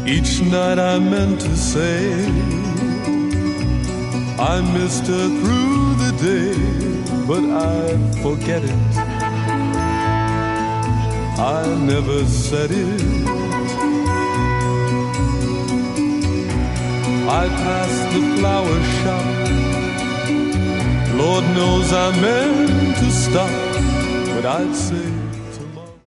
Each night I meant to say I missed her through the day, but I forget it. I never said it. I passed the flower shop. Lord knows I meant to stop, but I'd say